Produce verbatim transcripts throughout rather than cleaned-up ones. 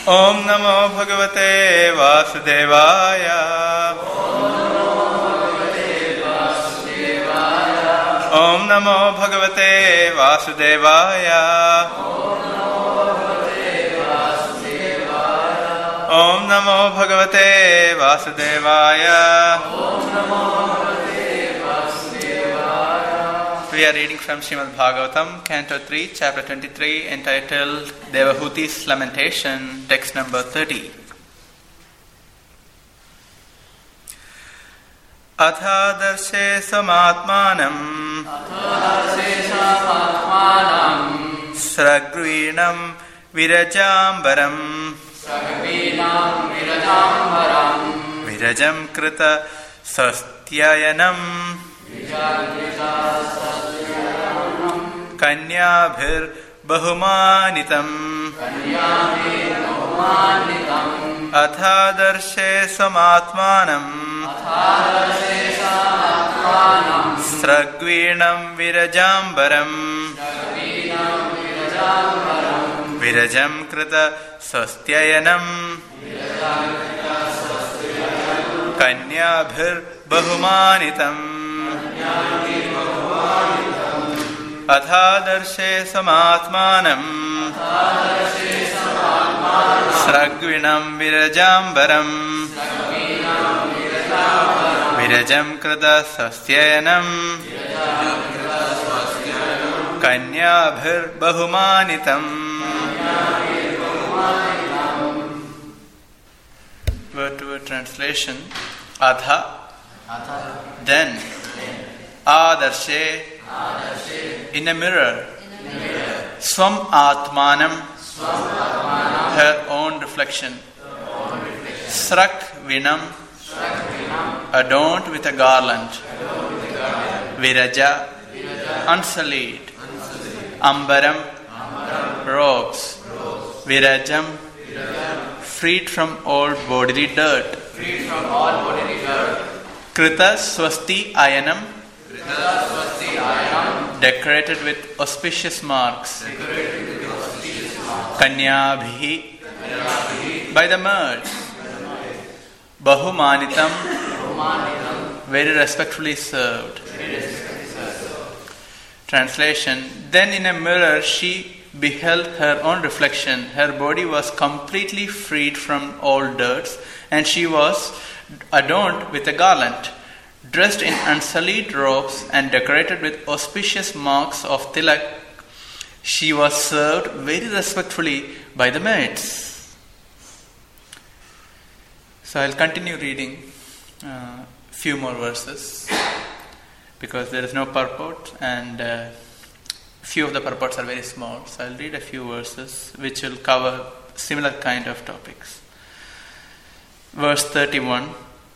Om Namo Bhagavate Vasudevaya. Om Namo Bhagavate Vasudevaya. Om Namo Bhagavate Vasudevaya. We are reading from Srimad Bhagavatam, Canto three, Chapter twenty-three, entitled Devahuti's Lamentation, text number thirty. Athadarshe samatmanam Sragruinam virajambaram Virajam krita sastyayanam Kanyabhir bahumanitam Athadarshe samatmanam Sragvinam virajambaram Virajam krita sastyayanam Kanyabhir bahumanitam Athadarshe samatmanam Sragvinam virajambaram Virajam krita sastyayanam Kanyabhir bahumanitam. Word to word translation. Adha, then. Adarshe, in a mirror. Swam atmanam, her own reflection. Srak vinam, adorned with a garland. Viraja, unsullied. Ambaram, robes. Virajam, freed from all bodily dirt. Krita swasti ayanam, decorated with auspicious marks. Kanyabhi, by the merge. Bahumanitam, very respectfully served. Translation. Then in a mirror she beheld her own reflection. Her body was completely freed from all dirts, and she was adorned with a garland. Dressed in unsullied robes and decorated with auspicious marks of tilak, she was served very respectfully by the maids. So I'll continue reading a uh, few more verses because there is no purport and uh, few of the purports are very small. So I'll read a few verses which will cover similar kind of topics. Verse thirty-one.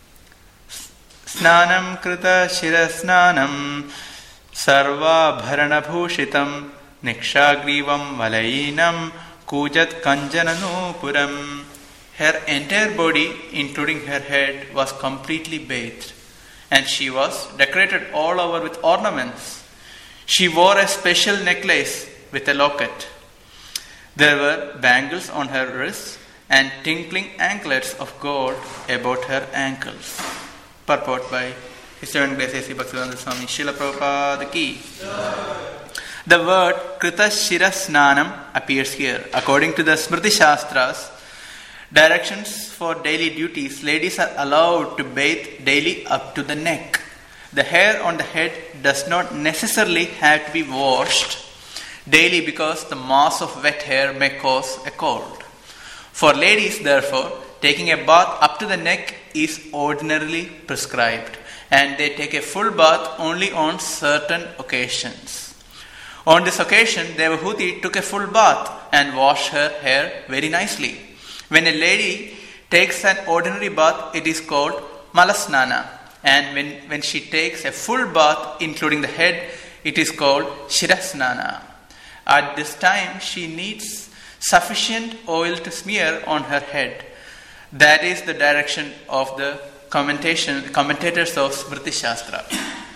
Snanam krita shirasnanam sarva bharana bhushitam nikshagrivam valainam kujat kanjananupuram. Her entire body, including her head, was completely bathed, and she was decorated all over with ornaments. She wore a special necklace with a locket. There were bangles on her wrists and tinkling anklets of gold about her ankles. Purport by His Divine Grace A C Bhaktivedanta Swami Srila Prabhupada Ki. The word Krita Shirasnanam appears here. According to the Smriti Shastras, directions for daily duties, ladies are allowed to bathe daily up to the neck. The hair on the head does not necessarily have to be washed daily because the mass of wet hair may cause a cold. For ladies, therefore, taking a bath up to the neck is ordinarily prescribed, and they take a full bath only on certain occasions. On this occasion, Devahuti took a full bath and washed her hair very nicely. When a lady takes an ordinary bath, it is called Malasnana, and when, when she takes a full bath, including the head, it is called Shirasnana. At this time, she needs sufficient oil to smear on her head. That is the direction of the commentation, commentators of Smriti Shastra.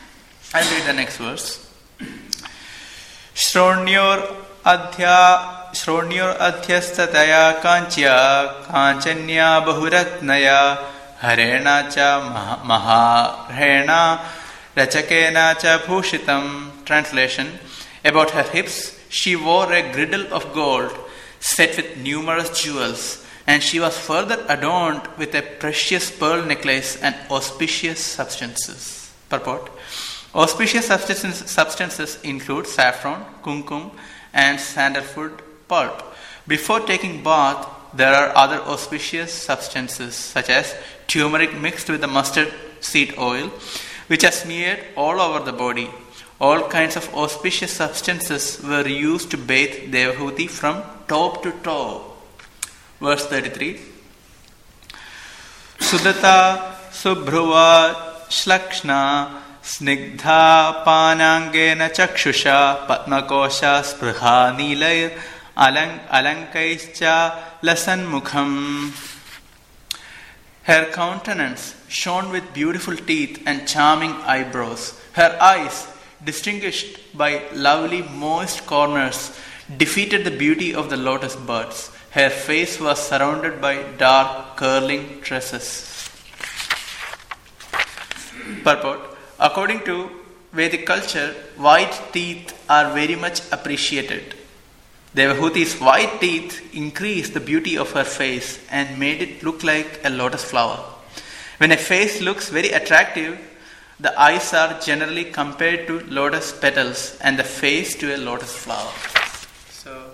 I'll read the next verse. Shronyor adhya Shronyor Adhyastataya Kanchya Kanchanya Bahuratnaya Harena cha Maharena Rachakena cha Bhushitam. Translation. About her hips, she wore a girdle of gold set with numerous jewels, and she was further adorned with a precious pearl necklace and auspicious substances. Purport. Auspicious substances, substances include saffron, kumkum, and sandalwood pulp. Before taking bath, there are other auspicious substances such as turmeric mixed with the mustard seed oil, which are smeared all over the body. All kinds of auspicious substances were used to bathe Devahuti from top to toe. Verse thirty-three. Sudata subhruva shlakshna snigdha panangena chakshusha patmakosha sprha nilay alang alankaischa lasanmukham. Her countenance shone with beautiful teeth and charming eyebrows. Her eyes, distinguished by lovely moist corners, defeated the beauty of the lotus buds. Her face was surrounded by dark curling tresses. Purport. According to Vedic culture, white teeth are very much appreciated. Devahuti's white teeth increased the beauty of her face and made it look like a lotus flower. When a face looks very attractive, the eyes are generally compared to lotus petals and the face to a lotus flower. So,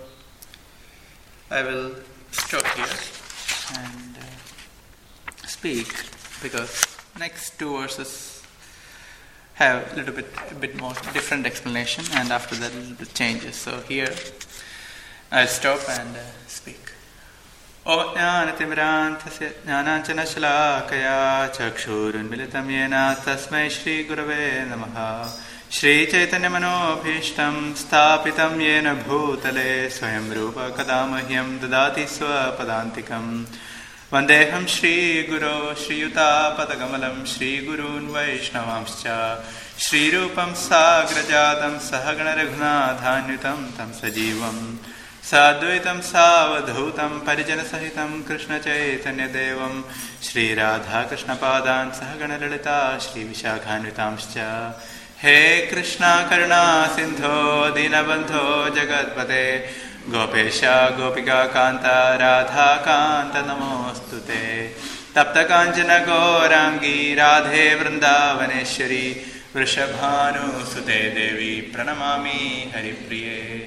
I will stop here and uh, speak, because next two verses have a little bit a bit more different explanation, and after that a little bit changes. So here I'll stop and uh, speak. Om Jnanatimrantasya Jnananjana Shalakaya Chakshurunmilitam Yena Tasmai Shri Gurave Namaha. Shri Chaitanya Manobhishtam Sthapitam Yena Bhutale Swayam Rupa Kadamahyam Dadati Swapadantikam. Vandeham Shri Guru Shri Yuta Padagamalam Shri Gurun Vaishnavamscha Shri Rupam Sagrajadam Sahagana Raghunathanutam Tam Sajivam Sadvaitam Savadhutam Parijana Sahitam Krishna Chaitanya Devam Shri Radha Krishna Padan Sahagana Lalita Shri Vishakhanutamscha. He Krishna Karuna Sindho Dinabandho Jagatpate Gopesha Gopika Kanta Radha Kanta Namostute Tapta Kanjana Gaurangi Radhe Vrindavaneshwari Vrishabhanu Sute Devi Pranamami Haripriye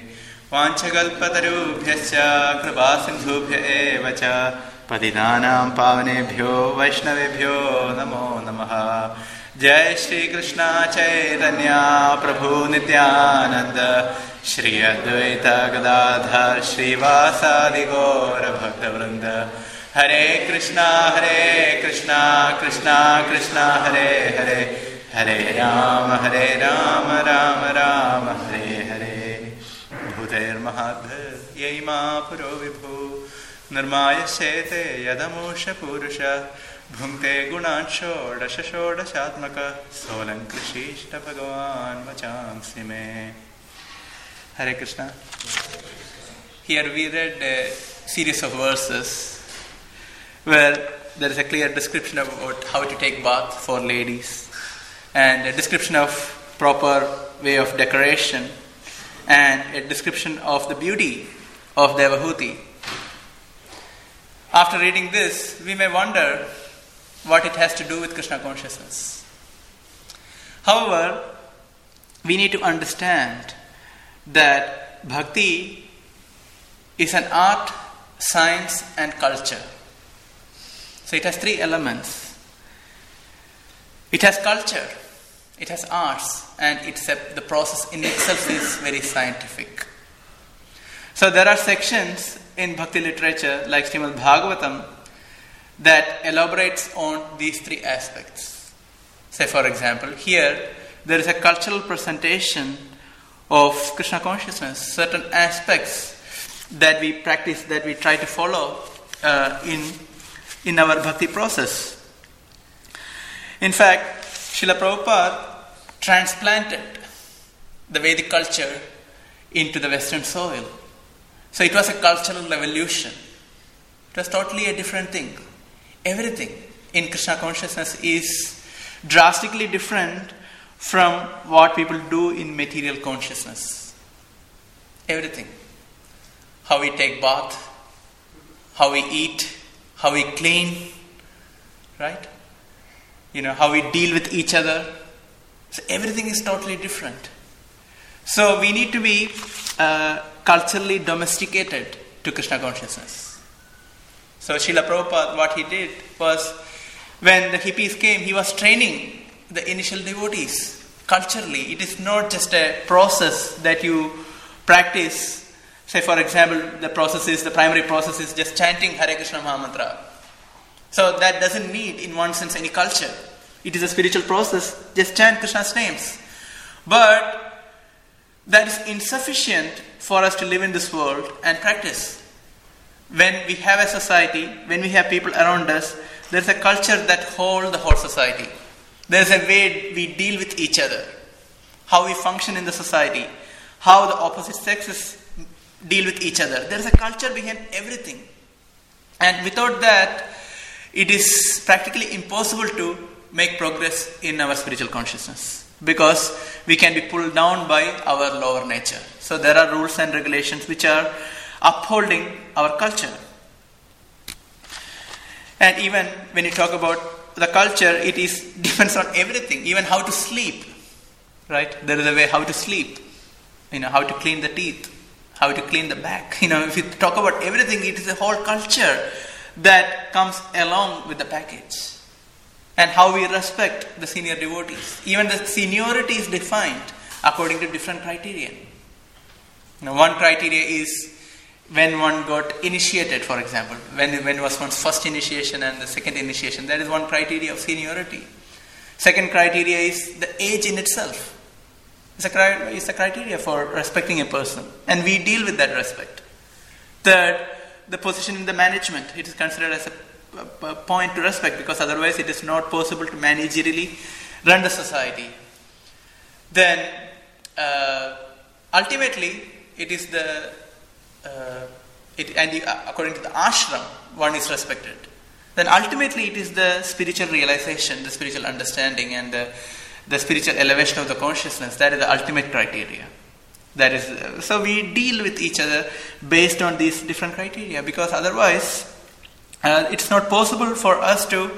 Vanchagalpatarubhyascha Kripasindhubhya evacha Patidanam Pavanebhyo Vaishnavebhyo Namo Namaha. Jai Shri Krishna Chaitanya Prabhu Nityananda Shri Advaita Gadadhar Shri Vasadi Gaura Bhakta Vrinda. Hare Krishna Hare Krishna Krishna Krishna Hare Hare Hare Rama Hare Rama Rama Rama Hare Hare. Bhuter Mahadhar Yaima Puro Vibhu Nirmaya Sete Yadamusha Purusha Bhumte Gunan Shodasha Shodashatmaka Solan Krishishta Bhagavan Vachamsi Me. Hare Krishna. Here we read a series of verses where there is a clear description about how to take bath for ladies, and a description of proper way of decoration, and a description of the beauty of Devahuti. After reading this, we may wonder what it has to do with Krishna consciousness. However, we need to understand that bhakti is an art, science and culture. So it has three elements. It has culture, it has arts, and it's a, the process in itself is very scientific. So there are sections in bhakti literature like Srimad Bhagavatam that elaborates on these three aspects. Say for example, here there is a cultural presentation of Krishna consciousness, certain aspects that we practice, that we try to follow uh, in, in our bhakti process. In fact, Srila Prabhupada transplanted the Vedic culture into the Western soil. So it was a cultural revolution. It was totally a different thing. Everything in Krishna consciousness is drastically different from what people do in material consciousness. Everything. How we take bath, how we eat, how we clean, right? You know, how we deal with each other. So everything is totally different. So we need to be uh, culturally domesticated to Krishna consciousness. So Srila Prabhupada, what he did was, when the hippies came, he was training the initial devotees culturally. It is not just a process that you practice. Say, for example, the process is, the primary process is just chanting Hare Krishna Mahamantra. So that doesn't need, in one sense, any culture. It is a spiritual process. Just chant Krishna's names. But that is insufficient for us to live in this world and practice. When we have a society, when we have people around us, there is a culture that holds the whole society. There is a way we deal with each other, how we function in the society, how the opposite sexes deal with each other. There is a culture behind everything. And without that, it is practically impossible to make progress in our spiritual consciousness, because we can be pulled down by our lower nature. So there are rules and regulations which are upholding our culture. And even when you talk about the culture, it is depends on everything, even how to sleep, right? There is a way how to sleep, you know, how to clean the teeth, how to clean the back. You know, if you talk about everything, it is a whole culture that comes along with the package. And how we respect the senior devotees. Even the seniority is defined according to different criteria. Now, one criteria is when one got initiated, for example. When, when was one's first initiation and the second initiation. That is one criteria of seniority. Second criteria is the age in itself. It's a, it's a criteria for respecting a person. And we deal with that respect. Third, the position in the management. It is considered as a a point to respect, because otherwise it is not possible to managerially run the society. Then uh, ultimately it is the uh, it, and the, uh, according to the ashram, one is respected. Then ultimately it is the spiritual realization, the spiritual understanding, and the, the spiritual elevation of the consciousness. That is the ultimate criteria. That is uh, so we deal with each other based on these different criteria, because otherwise Uh, it's not possible for us to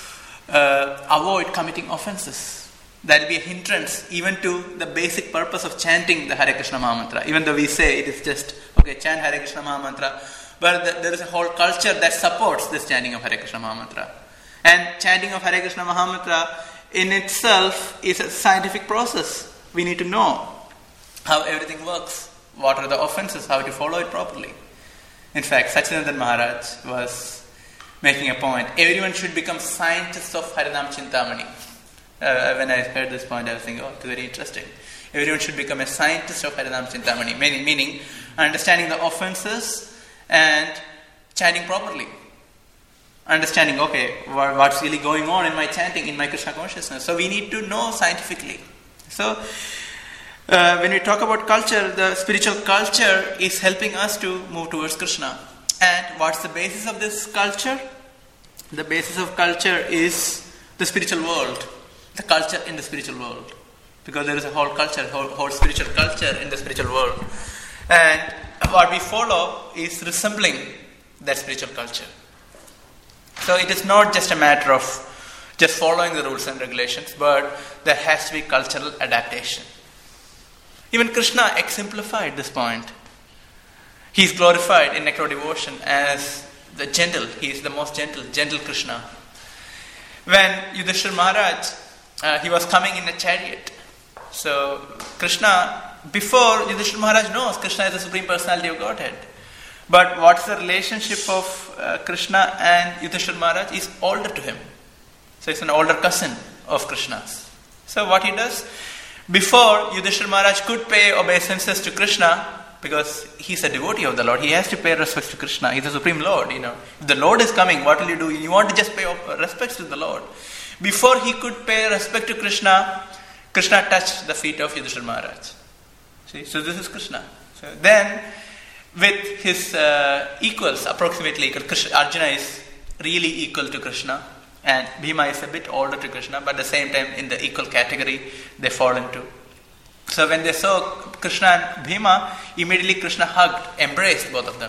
uh, avoid committing offenses. That will be a hindrance even to the basic purpose of chanting the Hare Krishna Mahamantra. Even though we say it is just, okay, chant Hare Krishna Mahamantra, but the, there is a whole culture that supports this chanting of Hare Krishna Mahamantra. And chanting of Hare Krishna Mahamantra in itself is a scientific process. We need to know how everything works, what are the offenses, how to follow it properly. In fact, Sachidananda Maharaj was making a point. Everyone should become scientists of Harinam Chintamani. Uh, when I heard this point, I was thinking, oh, it's very interesting. Everyone should become a scientist of Harinam Chintamani, meaning, meaning understanding the offenses and chanting properly. Understanding, okay, what, what's really going on in my chanting, in my Krishna consciousness. So we need to know scientifically. So uh, when we talk about culture, the spiritual culture is helping us to move towards Krishna. And what's the basis of this culture? The basis of culture is the spiritual world. The culture in the spiritual world. Because there is a whole culture, whole, whole spiritual culture in the spiritual world. And what we follow is resembling that spiritual culture. So it is not just a matter of just following the rules and regulations, but there has to be cultural adaptation. Even Krishna exemplified this point. He is glorified in nectar devotion as the gentle. He is the most gentle, gentle Krishna. When Yudhishthira Maharaj, uh, he was coming in a chariot. So Krishna, before Yudhishthira Maharaj knows Krishna is the Supreme Personality of Godhead. But what's the relationship of uh, Krishna and Yudhishthira Maharaj? Is older to him. So it's an older cousin of Krishna's. So what he does, before Yudhishthira Maharaj could pay obeisances to Krishna, because he's a devotee of the Lord, he has to pay respects to Krishna. He's the Supreme Lord, you know. If the Lord is coming, what will you do? You want to just pay respects to the Lord. Before he could pay respect to Krishna, Krishna touched the feet of Yudhishthira Maharaj. See, so this is Krishna. So then, with his uh, equals, approximately. Krishna, Arjuna is really equal to Krishna, and Bhima is a bit older to Krishna, but at the same time in the equal category they fall into. So when they saw Krishna and Bhima, immediately Krishna hugged, embraced both of them.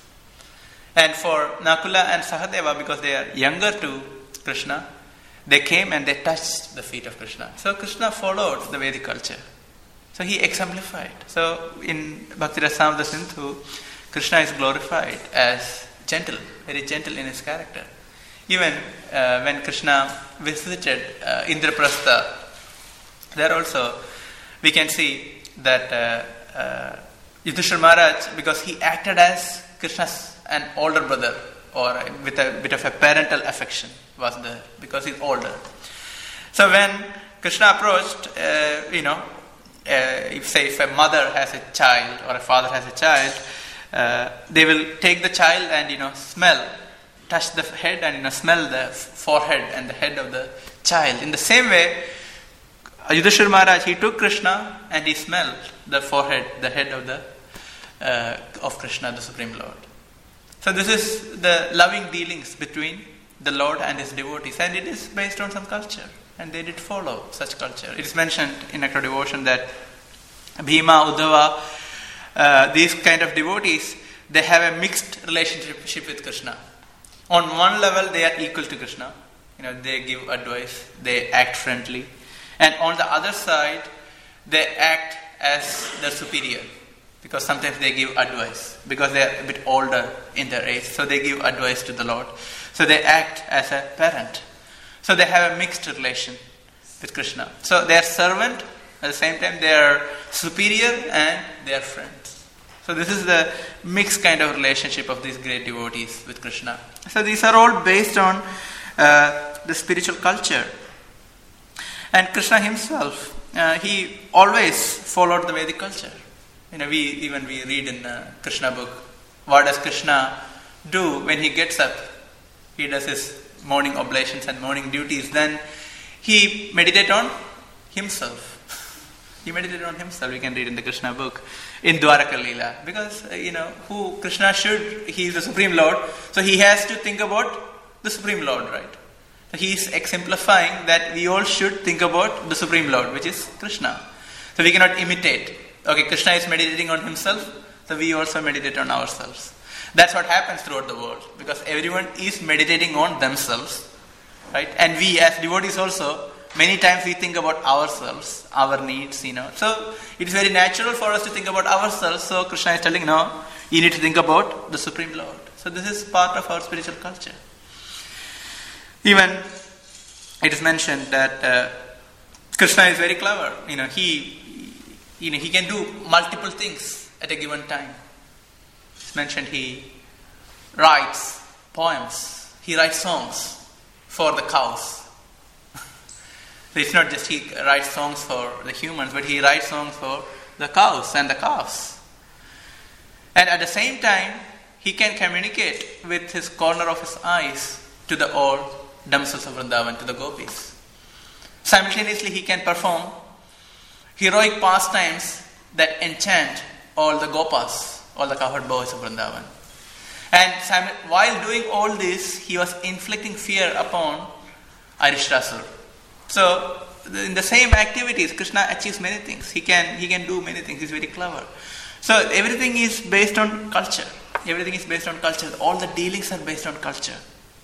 And for Nakula and Sahadeva, because they are younger to Krishna, they came and they touched the feet of Krishna. So Krishna followed the Vedic culture. So he exemplified. So in Bhakti Rasamrita Sindhu, Krishna is glorified as gentle, very gentle in his character. Even uh, when Krishna visited uh, Indraprastha, there also we can see that uh, uh, Yudhishthira Maharaj, because he acted as Krishna's an older brother, or with a bit of a parental affection was there, because he's older. So when Krishna approached, uh, you know, uh, if say if a mother has a child or a father has a child, uh, they will take the child and you know smell, touch the head and you know smell the forehead and the head of the child. In the same way, Yudhishthira Maharaj, he took Krishna and he smelled the forehead, the head of the uh, of Krishna, the Supreme Lord. So this is the loving dealings between the Lord and his devotees, and it is based on some culture, and they did follow such culture. It is mentioned in Nectar Devotion that Bhima, Uddhava, uh, these kind of devotees, they have a mixed relationship with Krishna. On one level, they are equal to Krishna. You know, they give advice, they act friendly, and on the other side, they act as their superior. Because sometimes they give advice, because they are a bit older in their age, so they give advice to the Lord. So they act as a parent. So they have a mixed relation with Krishna. So they are servant, at the same time they are superior and they are friends. So this is the mixed kind of relationship of these great devotees with Krishna. So these are all based on uh, the spiritual culture. And Krishna himself, uh, he always followed the Vedic culture. You know, we even we read in uh, Krishna book, what does Krishna do when he gets up? He does his morning oblations and morning duties. Then he meditates on himself. He meditated on himself. We can read in the Krishna book in Dwaraka Leela, because uh, you know who Krishna should. He is the Supreme Lord, so he has to think about the Supreme Lord, right? So he is exemplifying that we all should think about the Supreme Lord, which is Krishna. So we cannot imitate. Okay, Krishna is meditating on himself, so we also meditate on ourselves. That's what happens throughout the world, because everyone is meditating on themselves, right? And we as devotees also, many times we think about ourselves, our needs, you know. So it is very natural for us to think about ourselves. So Krishna is telling, no, you need to think about the Supreme Lord. So this is part of our spiritual culture. Even it is mentioned that uh, Krishna is very clever. You know, he You know, he can do multiple things at a given time. It's mentioned he writes poems. He writes songs for the cows. So it's not just he writes songs for the humans, but he writes songs for the cows and the calves. And at the same time, he can communicate with his corner of his eyes to the old damsels of Vrindavan, to the gopis. Simultaneously, he can perform heroic pastimes that enchant all the gopas, all the cowherd boys of Vrindavan. And while doing all this, he was inflicting fear upon Arishtasur. So, in the same activities, Krishna achieves many things. He can he can do many things. He's very clever. So, everything is based on culture. Everything is based on culture. All the dealings are based on culture.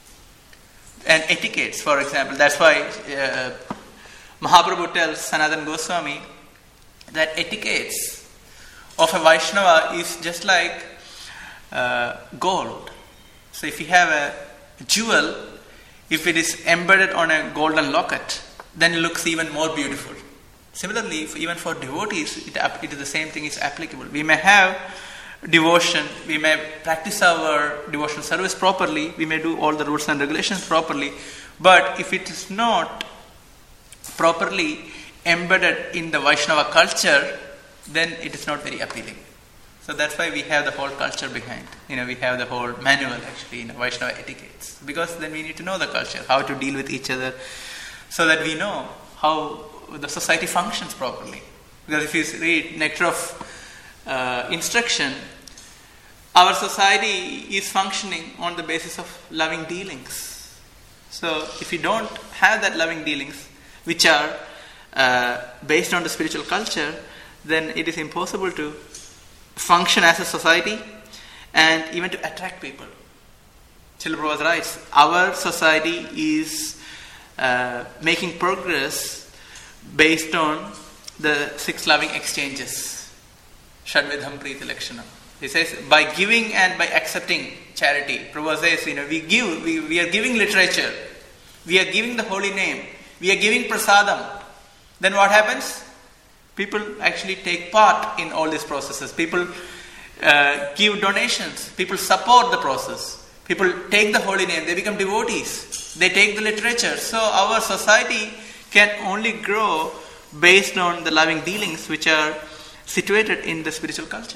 And etiquettes, for example. That's why uh, Mahaprabhu tells Sanatana Goswami that etiquettes of a Vaishnava is just like uh, gold. So if you have a jewel, if it is embedded on a golden locket, then it looks even more beautiful. Similarly, if even for devotees, it, it is the same thing is applicable. We may have devotion, we may practice our devotional service properly, we may do all the rules and regulations properly, but if it is not properly embedded in the Vaishnava culture, then it is not very appealing. So that's why we have the whole culture behind. You know, we have the whole manual actually in Vaishnava etiquettes. Because then we need to know the culture, how to deal with each other, so that we know how the society functions properly. Because if you read Nectar of uh, Instruction, our society is functioning on the basis of loving dealings. So if you don't have that loving dealings, which are uh, based on the spiritual culture, then it is impossible to function as a society and even to attract people. Srila Prabhupada writes, our society is uh, making progress based on the six loving exchanges. Shadvidham Priti Lakshanam. He says, by giving and by accepting charity. Prabhupada says, you know, we give, we, we are giving literature, we are giving the holy name, we are giving prasadam. Then what happens? People actually take part in all these processes. People uh, give donations. People support the process. People take the holy name. They become devotees. They take the literature. So our society can only grow based on the loving dealings which are situated in the spiritual culture.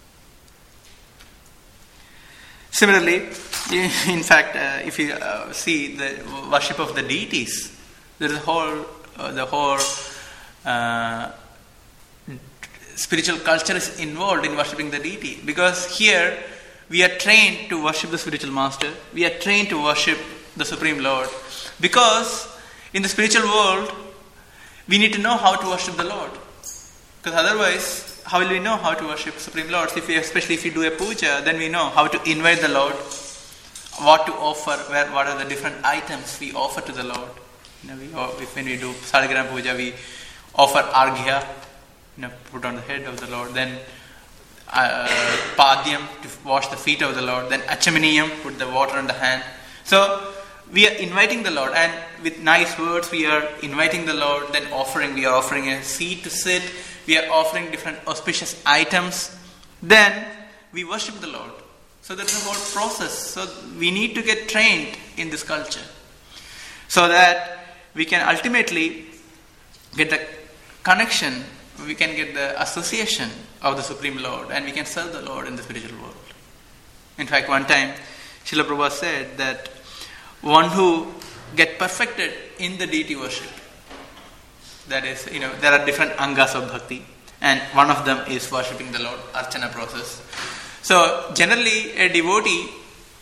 Similarly, in fact, uh, if you uh, see the worship of the deities, there is a whole, uh, the whole uh, spiritual culture is involved in worshipping the deity. Because here we are trained to worship the spiritual master. We are trained to worship the Supreme Lord. Because in the spiritual world, we need to know how to worship the Lord. Because otherwise, how will we know how to worship Supreme Lord? If we, especially if we do a puja, then we know how to invite the Lord, what to offer, where, what are the different items we offer to the Lord. You know, we, when we do Saligram puja, we offer arghya, you know, put on the head of the Lord. Then uh, padyam, to wash the feet of the Lord. Then achamaniyam, put the water on the hand. So we are inviting the Lord, and with nice words we are inviting the Lord. Then offering, we are offering a seat to sit. We are offering different auspicious items. Then we worship the Lord. So there is a whole process. So we need to get trained in this culture, so that we can ultimately get the connection, we can get the association of the Supreme Lord, and we can serve the Lord in the spiritual world. In fact, one time Srila Prabhupada said that one who get perfected in the deity worship, that is, you know, there are different angas of bhakti, and one of them is worshipping the Lord, archana process. So generally a devotee,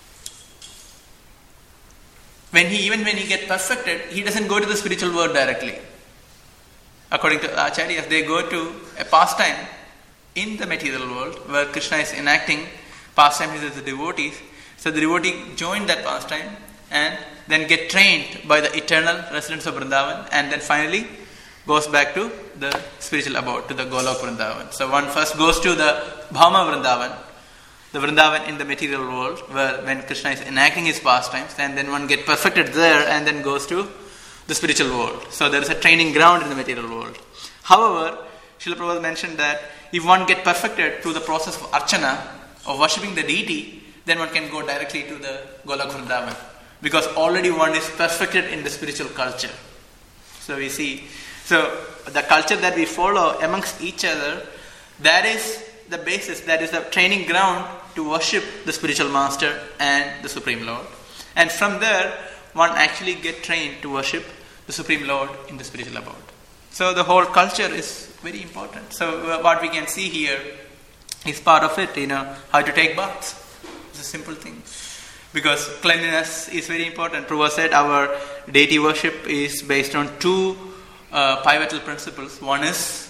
when he even when he get perfected, he doesn't go to the spiritual world directly. According to acharyas, they go to a pastime in the material world where Krishna is enacting pastime with the devotees. So the devotee join that pastime and then get trained by the eternal residents of Vrindavan, and then finally goes back to the spiritual abode, to the Golok Vrindavan. So one first goes to the Bhauma Vrindavan, the Vrindavan in the material world, where when Krishna is enacting his pastimes, and then one gets perfected there and then goes to the spiritual world. So there is a training ground in the material world. However, Srila Prabhupada mentioned that if one gets perfected through the process of archana, of worshipping the deity, then one can go directly to the Golok Vrindavan, because already one is perfected in the spiritual culture. So we see, so the culture that we follow amongst each other, that is the basis, that is the training ground to worship the spiritual master and the Supreme Lord. And from there, one actually get trained to worship the Supreme Lord in the spiritual abode. So the whole culture is very important. So what we can see here is part of it, you know, how to take baths. It's a simple thing. Because cleanliness is very important. Prabhupada said our deity worship is based on two uh, pivotal principles. One is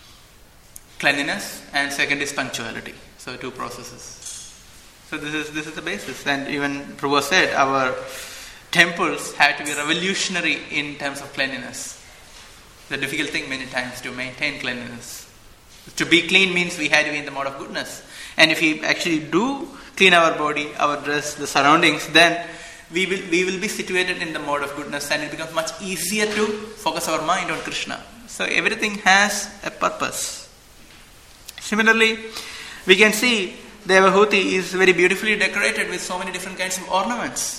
cleanliness, and second is punctuality. So two processes. So this is this is the basis. And even Prabhupada said our temples have to be revolutionary in terms of cleanliness. The difficult thing many times to maintain cleanliness. To be clean means we have to be in the mode of goodness. And if we actually do clean our body, our dress, the surroundings, then we will we will be situated in the mode of goodness, and it becomes much easier to focus our mind on Krishna. So everything has a purpose. Similarly, we can see Devahuti is very beautifully decorated with so many different kinds of ornaments.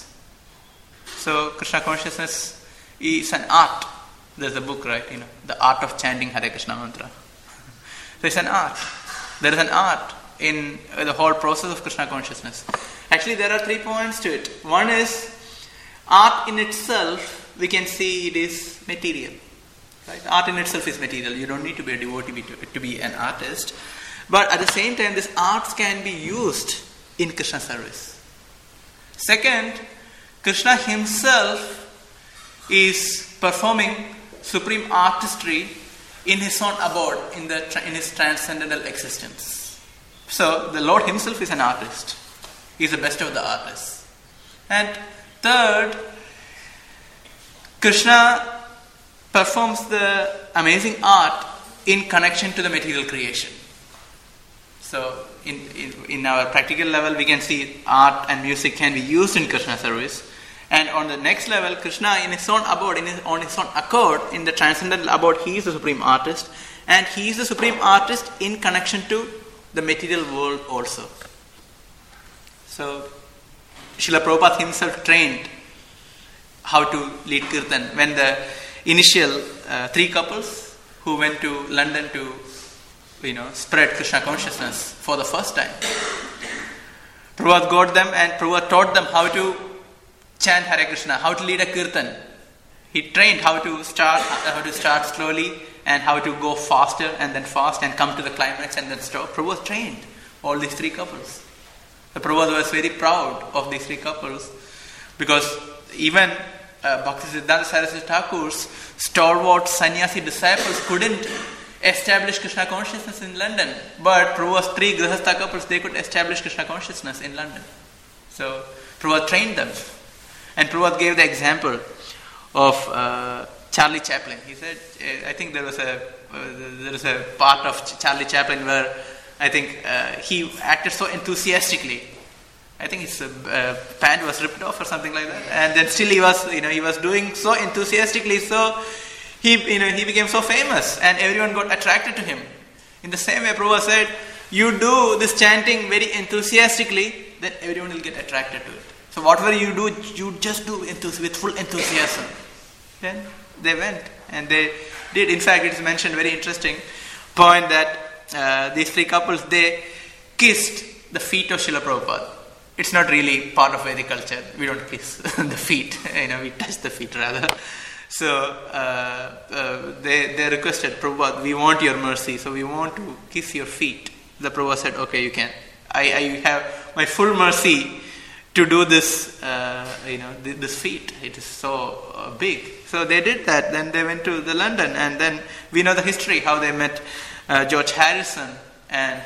So Krishna consciousness is an art. There's a book, right? You know, the art of chanting Hare Krishna mantra. So it's an art. There is an art in the whole process of Krishna consciousness. Actually, there are three points to it. One is art in itself. We can see it is material. Right? Art in itself is material. You don't need to be a devotee to, to be an artist. But at the same time, these arts can be used in Krishna service. Second, Krishna himself is performing supreme artistry in his own abode, in the in his transcendental existence. So the Lord himself is an artist. He is the best of the artists. And third, Krishna performs the amazing art in connection to the material creation. So in, in, in our practical level, we can see art and music can be used in Krishna service. And on the next level, Krishna in his own abode, in his, on his own accord, in the transcendental abode, he is the supreme artist. And he is the supreme artist in connection to the material world also. So Srila Prabhupada himself trained how to lead kirtan. When the initial uh, three couples who went to London to, you know, spread Krishna consciousness for the first time, Prabhupada got them and Prabhupada taught them how to chant Hare Krishna, how to lead a kirtan. He trained how to start, how to start slowly and how to go faster and then fast and come to the climax and then stop. Prabhupada trained all these three couples. The Prabhupada was very proud of these three couples because even uh, Bhaktisiddhanta Saraswati Thakur's stalwart sannyasi disciples couldn't establish Krishna consciousness in London, but Prabhupada's three grihastha couples, they could establish Krishna consciousness in London. So Prabhupada trained them. And Prabhupada gave the example of uh, Charlie Chaplin. He said, I think there was a uh, there was a part of Charlie Chaplin where I think uh, he acted so enthusiastically. I think his uh, pant was ripped off or something like that, and then still he was, you know, he was doing so enthusiastically. So he, you know, he became so famous, and everyone got attracted to him. In the same way, Prabhupada said, you do this chanting very enthusiastically, then everyone will get attracted to it. So whatever you do, you just do enthusi- with full enthusiasm. Then they went and they did. In fact, it is mentioned, very interesting point, that uh, these three couples, they kissed the feet of Srila Prabhupada. It's not really part of Vedic culture. We don't kiss the feet. You know, we touch the feet rather. So uh, uh, they they requested, Prabhupada, we want your mercy, so we want to kiss your feet. The Prabhupada said, okay, you can. I, I have my full mercy to do this, uh, you know, this feat. It is so uh, big. So they did that. Then they went to the London, and then we know the history, how they met uh, George Harrison, and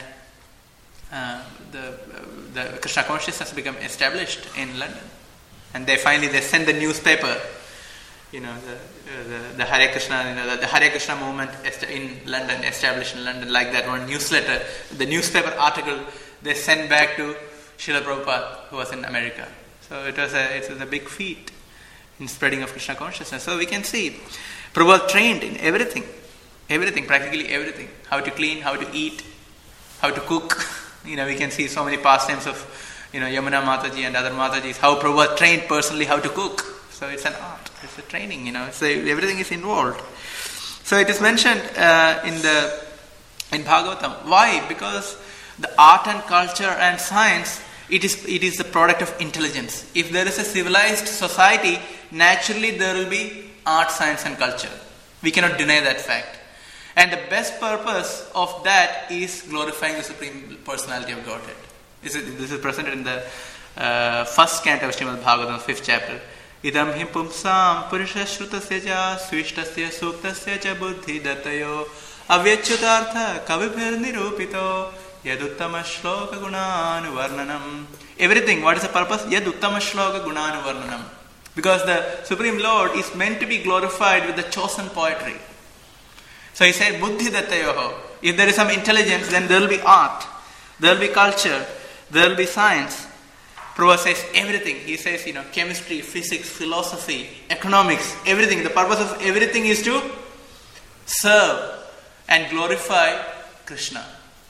uh, the uh, the Krishna consciousness became established in London. And they finally they sent the newspaper, you know, the uh, the, the Hare Krishna, you know, the, the Hare Krishna movement in London, established in London, like that one newsletter, the newspaper article they sent back to Srila Prabhupada, who was in America. So it was a it was a big feat in spreading of Krishna consciousness. So we can see Prabhupada trained in everything, everything, practically everything. How to clean, how to eat, how to cook. You know, we can see so many pastimes of, you know, Yamuna Mataji and other Matajis, how Prabhupada trained personally how to cook. So it's an art, it's a training, you know, so everything is involved. So it is mentioned uh, in the in Bhagavatam. Why? Because the art and culture and science, it is it is the product of intelligence. If there is a civilized society, naturally there will be art, science and culture. We cannot deny that fact. And the best purpose of that is glorifying the Supreme Personality of Godhead. This is, this is presented in the uh, first canto of Srimad Bhagavatam, fifth chapter. Idam him pumsam purusha shrutasya ja swishtasya suktasya cha buddhi datayo avyachyutartha kavibhir nirupito yaduttama shloka gunanu varnanam. Everything, what is the purpose? Yaduttama shloka gunanu varnanam. Because the Supreme Lord is meant to be glorified with the chosen poetry. So he said, buddhi dattayoho. If there is some intelligence, then there will be art, there will be culture, there will be science. Prabhupada says everything. He says, you know, chemistry, physics, philosophy, economics, everything. The purpose of everything is to serve and glorify Krishna.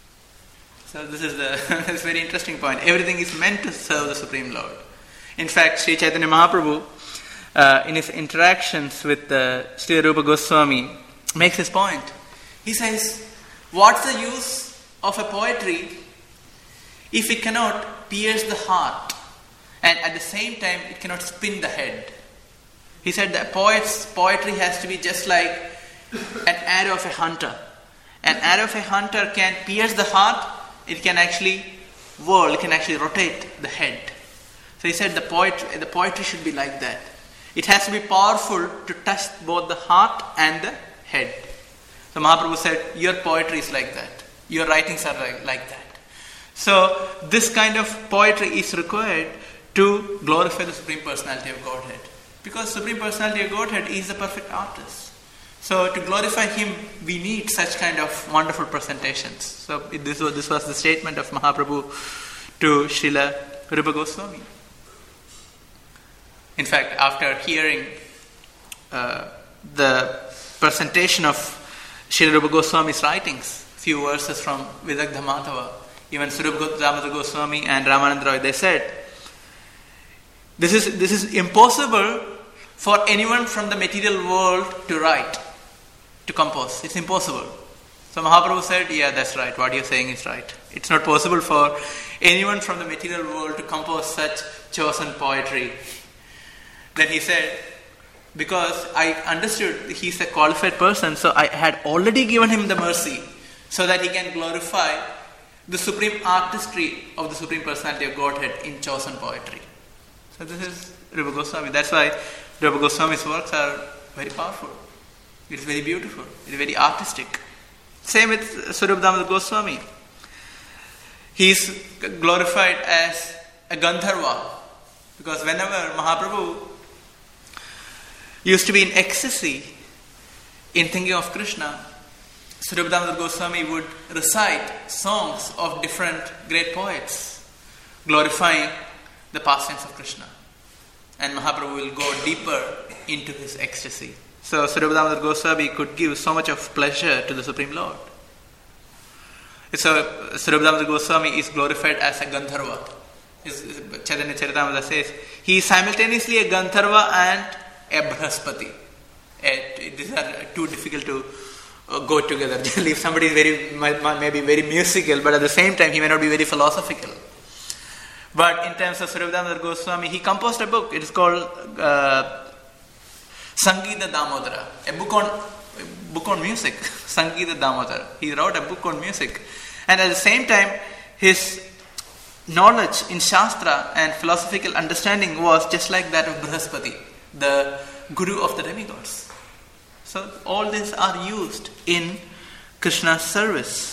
So this is the this very interesting point. Everything is meant to serve the Supreme Lord. In fact, Sri Chaitanya Mahaprabhu, uh, in his interactions with uh, Sri Rupa Goswami, makes his point. He says, what's the use of a poetry if it cannot pierce the heart and at the same time it cannot spin the head? He said that poet's poetry has to be just like an arrow of a hunter. An arrow of a hunter can pierce the heart, it can actually world can actually rotate the head. So he said the poetry, the poetry should be like that. It has to be powerful to touch both the heart and the head. So Mahaprabhu said, your poetry is like that. Your writings are like, like that. So this kind of poetry is required to glorify the Supreme Personality of Godhead. Because Supreme Personality of Godhead is the perfect artist. So to glorify Him, we need such kind of wonderful presentations. So this was, this was the statement of Mahaprabhu to Srila Rupa Goswami. In fact, after hearing uh, the presentation of Srila Rupa Goswami's writings, few verses from Vidagdha Madhava, even Swarupa Damodar Goswami and Ramananda Roy, they said, this is, this is impossible for anyone from the material world to write, to compose. It's impossible. So Mahaprabhu said, yeah, that's right. What you're saying is right. It's not possible for anyone from the material world to compose such chosen poetry. Then he said, because I understood he's a qualified person, so I had already given him the mercy so that he can glorify the supreme artistry of the Supreme Personality of Godhead in chosen poetry. So this is Rupa Goswami. That's why Rupa Goswami's works are very powerful. It's very beautiful. It's very artistic. Same with Swarupa Damodar Goswami. He's glorified as a Gandharva. Because whenever Mahaprabhu used to be in ecstasy in thinking of Krishna, Swarupa Damodar Goswami would recite songs of different great poets glorifying the pastimes of Krishna. And Mahaprabhu will go deeper into his ecstasy. So Swarupa Damodar Goswami could give so much of pleasure to the Supreme Lord. So Swarupa Damodar Goswami is glorified as a Gandharva. Chaitanya Charitamrita says he is simultaneously a Gandharva and a Brahaspati. These are too difficult to go together. Generally, if somebody is very, may be very musical, but at the same time he may not be very philosophical. But in terms of Swarupa Damodar Goswami, he composed a book. It is called uh, Sangeeta Damodara, a book on a book on music. Sangeeta Damodara. He wrote a book on music, and at the same time, his knowledge in Shastra and philosophical understanding was just like that of Brahaspati, the guru of the demigods. So all these are used in Krishna's service.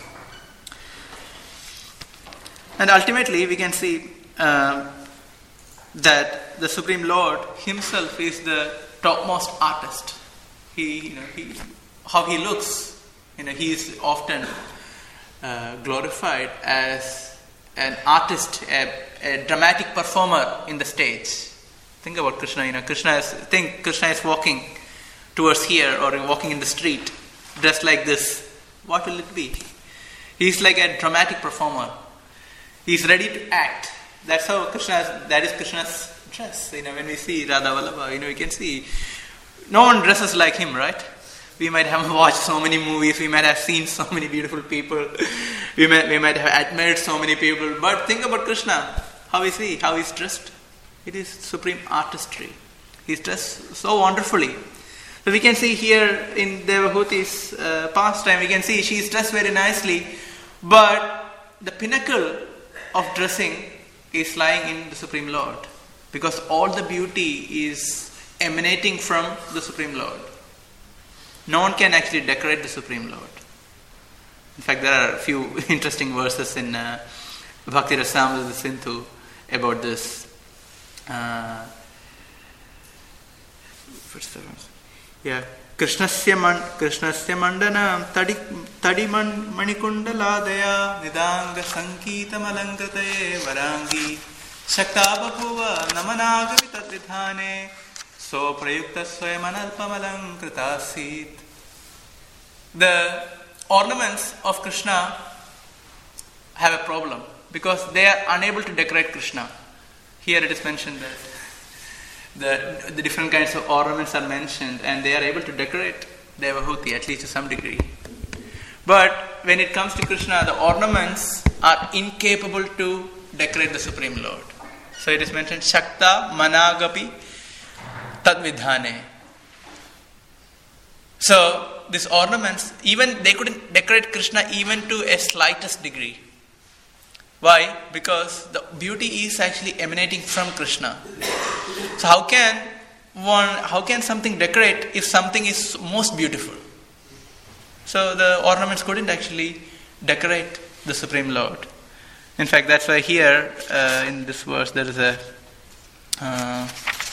And ultimately we can see uh, that the Supreme Lord Himself is the topmost artist. He, you know, he, how He looks, you know, He is often uh, glorified as an artist, a, a dramatic performer in the stage. Think about Krishna. You know, Krishna is think Krishna is walking towards here or walking in the street, dressed like this. What will it be? He's like a dramatic performer. He's ready to act. That's how Krishna. That is Krishna's dress. You know, when we see Radha Vallabha, you know, we can see no one dresses like him, right? We might have watched so many movies. We might have seen so many beautiful people. We might we might have admired so many people. But think about Krishna. How is he? How he's dressed? It is supreme artistry. He's dressed so wonderfully. So we can see here in Devahuti's uh, pastime, we can see she's dressed very nicely, but the pinnacle of dressing is lying in the Supreme Lord, because all the beauty is emanating from the Supreme Lord. No one can actually decorate the Supreme Lord. In fact, there are a few interesting verses in uh, Bhakti Rasamrita Sindhu about this. Uh, yeah, Krishnasya man Krishnasya mandana tadi tadi man manikundala nidanga sankita malankrataye varangi shaktabapuva namanagami tadvidhane so prayukta swayamanalpamalang kritasit. The ornaments of Krishna have a problem because they are unable to decorate Krishna. Here it is mentioned that the, the different kinds of ornaments are mentioned and they are able to decorate Devahuti, at least to some degree. But when it comes to Krishna, the ornaments are incapable to decorate the Supreme Lord. So it is mentioned, Shakta Managapi Tadvidhane. So these ornaments, even they couldn't decorate Krishna even to a slightest degree. Why? Because the beauty is actually emanating from Krishna. So how can one, how can something decorate if something is most beautiful? So the ornaments couldn't actually decorate the Supreme Lord. In fact, that's why here uh, in this verse there is a uh,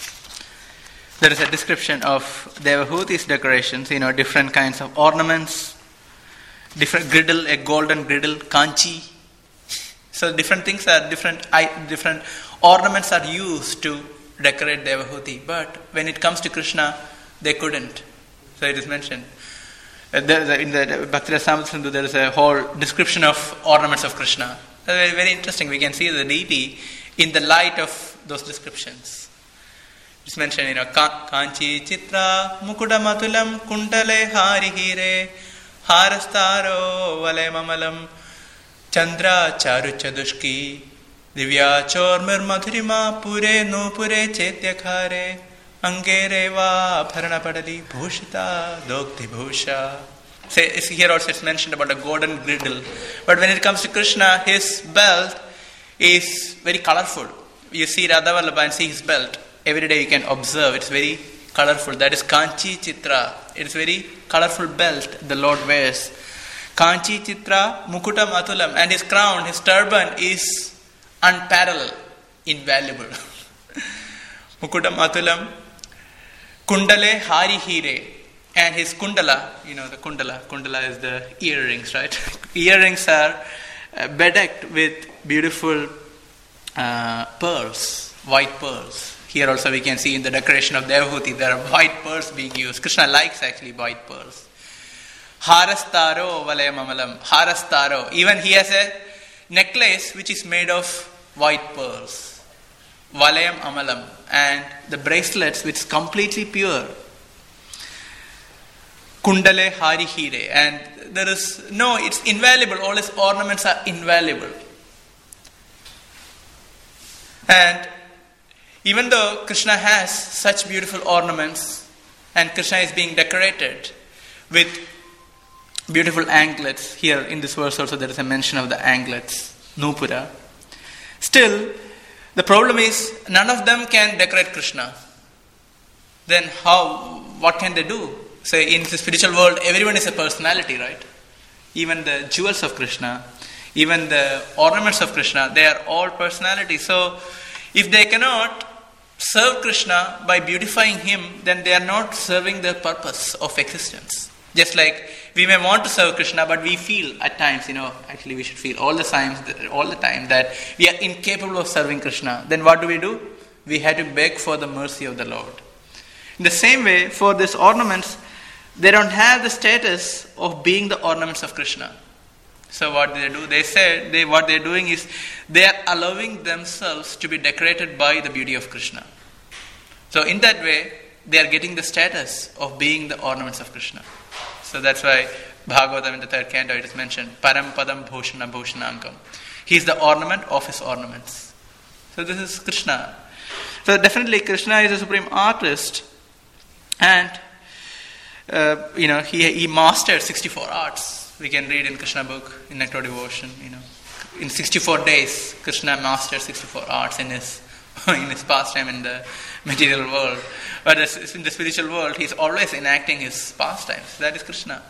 there is a description of Devahuti's decorations. You know, different kinds of ornaments, different griddle, a golden griddle, kanchi. So different things are different. Different ornaments are used to decorate Devahuti, but when it comes to Krishna, they couldn't. So it is mentioned. Uh, there, in the Bhakti Rasamrita Sindhu, there is a whole description of ornaments of Krishna. Very, very interesting. We can see the deity in the light of those descriptions. It's mentioned, you know, Kanchi Chitra Mukuda Matulam Kuntale Hari Hire Harastaro Vale Mamalam Chandra Charu Chadushki Divya Chormir Madhurima Pure No Pure Chetya Khare Angereva Bharana Padali Bhushita Dokti Bhusha. Say, here also it's mentioned about a golden griddle. But when it comes to Krishna, his belt is very colorful. You see Radha Vallabha and see his belt. Every day you can observe, it's very colorful. That is Kanchi Chitra. It's very colorful belt the Lord wears. Kanchi Chitra Mukutam Atulam. And his crown, his turban is unparalleled, invaluable. Mukutam Atulam. Kundale Hari Hire. And his kundala, you know, the kundala. Kundala is the earrings, right? Earrings are uh, bedecked with beautiful uh, pearls, white pearls. Here also we can see in the decoration of Devahuti, there are white pearls being used. Krishna likes actually white pearls. Harastaro Valayamamalam. Harastaro. Even he has a necklace which is made of white pearls. Valayam Amalam. And the bracelets which is completely pure. Kundale Hari Hire. And there is, no, it's invaluable. All his ornaments are invaluable. And even though Krishna has such beautiful ornaments and Krishna is being decorated with beautiful anklets, here in this verse also there is a mention of the anklets, Nupura. Still, the problem is none of them can decorate Krishna. Then how, what can they do? Say in the spiritual world, everyone is a personality, right? Even the jewels of Krishna, even the ornaments of Krishna, they are all personalities. So, if they cannot serve Krishna by beautifying him, then they are not serving the purpose of existence. Just like we may want to serve Krishna, but we feel at times, you know, actually we should feel all the times, all the time that we are incapable of serving Krishna. Then what do we do? We have to beg for the mercy of the Lord. In the same way, for these ornaments, they don't have the status of being the ornaments of Krishna. So what they do? They said they what they're doing is they are allowing themselves to be decorated by the beauty of Krishna. So in that way, they are getting the status of being the ornaments of Krishna. So that's why Bhagavatam in the third canto it is mentioned, Param Padam Bhushana Bhushanankam. He is the ornament of his ornaments. So this is Krishna. So definitely Krishna is a supreme artist, and uh, you know he he mastered sixty-four arts. We can read in Krishna book, in Nectar Devotion, you know. In sixty-four days, Krishna mastered sixty-four arts in his in his pastime in the material world. But in the spiritual world, he is always enacting his pastimes. That is Krishna.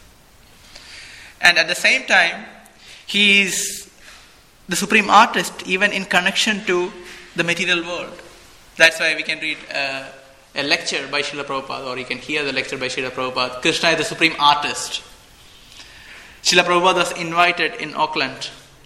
And at the same time, he is the supreme artist even in connection to the material world. That's why we can read uh, a lecture by Srila Prabhupada, or you can hear the lecture by Srila Prabhupada. Krishna is the supreme artist. Srila Prabhupada was invited in Auckland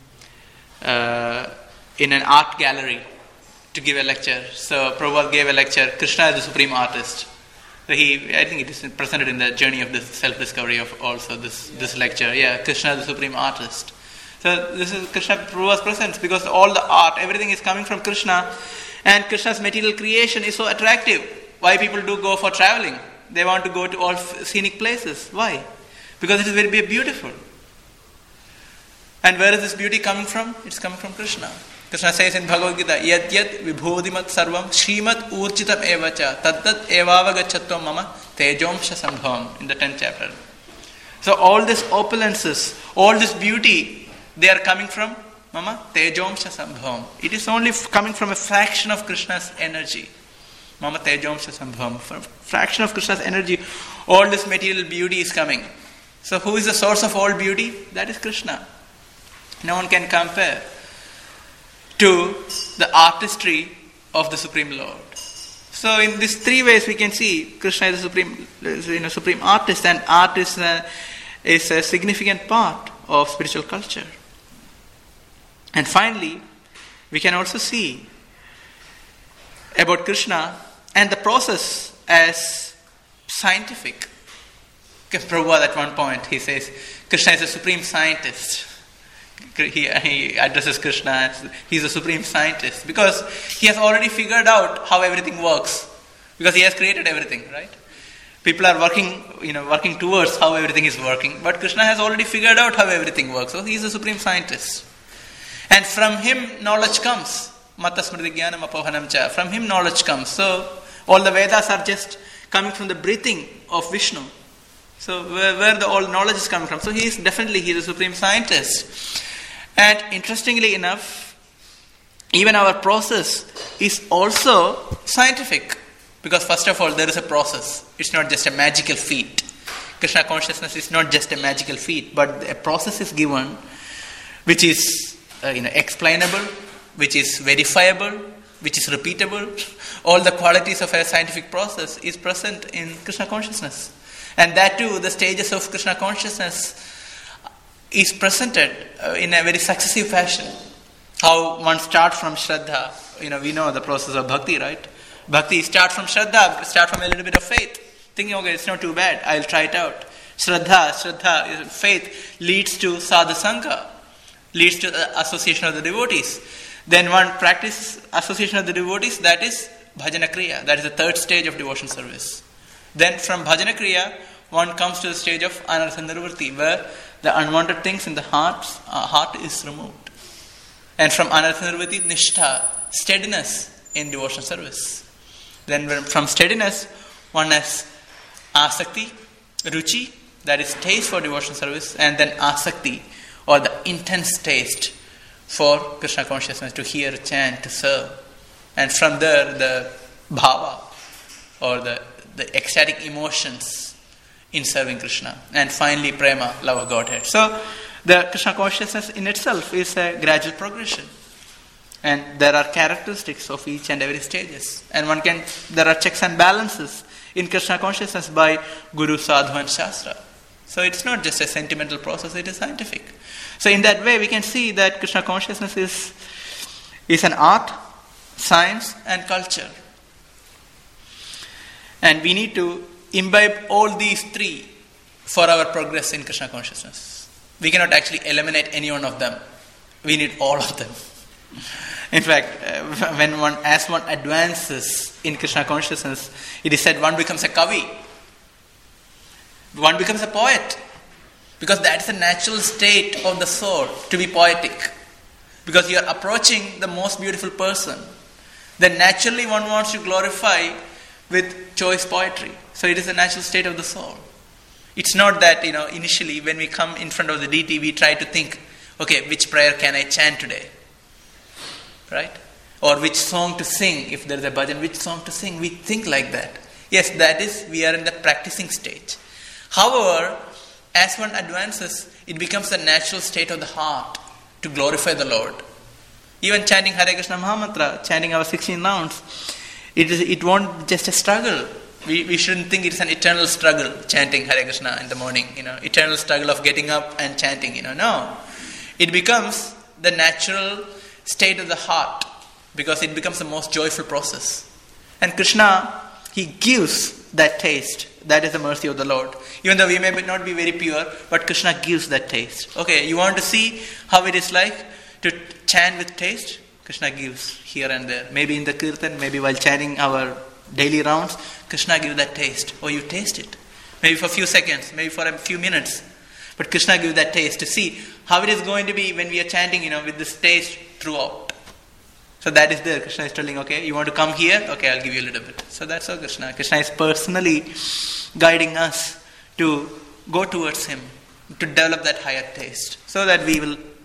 uh, in an art gallery to give a lecture. So Prabhupada gave a lecture, Krishna is the supreme artist. So he, I think it is presented in the journey of this self-discovery of also this, this lecture. Yeah, Krishna is the supreme artist. So this is Krishna Prabhupada's presence because all the art, everything is coming from Krishna, and Krishna's material creation is so attractive. Why people do go for traveling? They want to go to all scenic places. Why? Because it is very beautiful. And where is this beauty coming from? It's coming from Krishna. Krishna says in Bhagavad Gita, Yat yat vibhodimat sarvam shrimat urchitam evacha taddat evavagachatvam mama tejomsha sambhavam, in the tenth chapter. So all these opulences, all this beauty, they are coming from Mama Tejomsha Sambhavam. It is only f- coming from a fraction of Krishna's energy. Mama Tejomsha Sambhavam. From a fraction of Krishna's energy, all this material beauty is coming. So who is the source of all beauty? That is Krishna. No one can compare to the artistry of the Supreme Lord. So in these three ways we can see Krishna is the supreme, you know, supreme artist, and art is a, is a significant part of spiritual culture. And finally, we can also see about Krishna and the process as scientific. Prabhupada at one point, he says, Krishna is a supreme scientist. He, he addresses Krishna as he's a supreme scientist because he has already figured out how everything works, because he has created everything, right? People are working, you know, working towards how everything is working, but Krishna has already figured out how everything works. So he is a supreme scientist, and from him knowledge comes. Mata smriti jnanam apohanam cha. From him knowledge comes. So all the Vedas are just coming from the breathing of Vishnu. So where, where the all knowledge is coming from. So he is definitely he is a supreme scientist. And interestingly enough, even our process is also scientific. Because first of all, there is a process. It's not just a magical feat. Krishna consciousness is not just a magical feat, but a process is given which is uh, you know, explainable, which is verifiable, which is repeatable. All the qualities of a scientific process is present in Krishna consciousness. And that too, the stages of Krishna consciousness is presented uh, in a very successive fashion. How one starts from Shraddha. You know, we know the process of Bhakti, right? Bhakti starts from Shraddha, start from a little bit of faith. Thinking, okay, it's not too bad, I'll try it out. Shraddha, Shraddha, faith leads to Sadhu Sangha, leads to the association of the devotees. Then one practices association of the devotees, that is Bhajana Kriya. That is the third stage of devotion service. Then from Bhajana Kriya, one comes to the stage of Anartha Nirvritti, where the unwanted things in the heart, uh, heart is removed. And from Anartha Nirvritti, Nishtha, steadiness in devotion service. Then from steadiness, one has Asakti, Ruchi, that is taste for devotion service, and then Asakti, or the intense taste for Krishna consciousness, to hear, chant, to serve. And from there, the bhava, or the, the ecstatic emotions in serving Krishna. And finally, prema, love of Godhead. So, the Krishna consciousness in itself is a gradual progression. And there are characteristics of each and every stages. And one can, there are checks and balances in Krishna consciousness by Guru, Sadhu and Shastra. So it's not just a sentimental process, it is scientific. So in that way, we can see that Krishna consciousness is, is an art, science and culture. And we need to imbibe all these three for our progress in Krishna consciousness. We cannot actually eliminate any one of them. We need all of them. In fact, uh, when one, as one advances in Krishna consciousness, it is said one becomes a kavi. One becomes a poet. Because that is the natural state of the soul, to be poetic. Because you are approaching the most beautiful person. Then naturally one wants to glorify with choice poetry. So it is the natural state of the soul. It's not that, you know, initially when we come in front of the deity, we try to think, okay, which prayer can I chant today? Right? Or which song to sing, if there is a bhajan, which song to sing. We think like that. Yes, that is, we are in the practicing stage. However, as one advances, it becomes the natural state of the heart to glorify the Lord. Even chanting Hare Krishna Mahamantra, chanting our sixteen rounds, it is it won't just a struggle. We we shouldn't think it's an eternal struggle, chanting Hare Krishna in the morning, you know, eternal struggle of getting up and chanting, you know. No. It becomes the natural state of the heart, because it becomes the most joyful process. And Krishna, He gives that taste. That is the mercy of the Lord. Even though we may not be very pure, but Krishna gives that taste. Okay, you want to see how it is like to chant with taste? Krishna gives here and there. Maybe in the kirtan, maybe while chanting our daily rounds, Krishna gives that taste. Oh, you taste it. Maybe for a few seconds, maybe for a few minutes. But Krishna gives that taste to see how it is going to be when we are chanting, you know, with this taste throughout. So that is there. Krishna is telling, okay, you want to come here? Okay, I'll give you a little bit. So that's how Krishna. Krishna is personally guiding us to go towards Him, to develop that higher taste, so that we will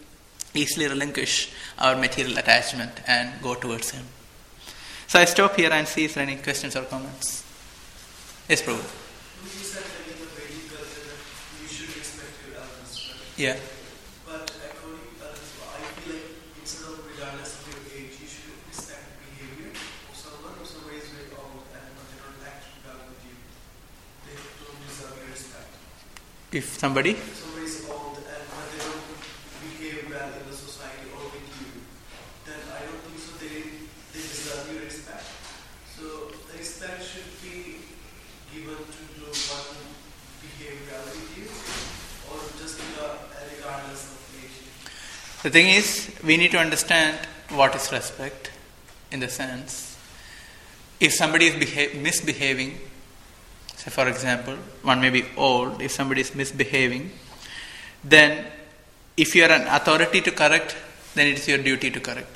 easily relinquish our material attachment and go towards Him. So I stop here and see if there are any questions or comments. Yes, Prabhu. You said that in the Vedic culture that you should respect your elders, right? Yeah. But according to others, I feel like instead of regardless of your age, you should respect the behavior of someone. If somebody is very old and they don't act well with you, they don't deserve your respect. If somebody? If somebody is old and they don't behave well in the society or with you, then I don't think so they, they deserve your respect. So the respect should be given to the one who behave well with you, or just regardless of age. The thing is, we need to understand what is respect in the sense, if somebody is beha- misbehaving, say for example, one may be old, if somebody is misbehaving, then if you are an authority to correct, then it is your duty to correct.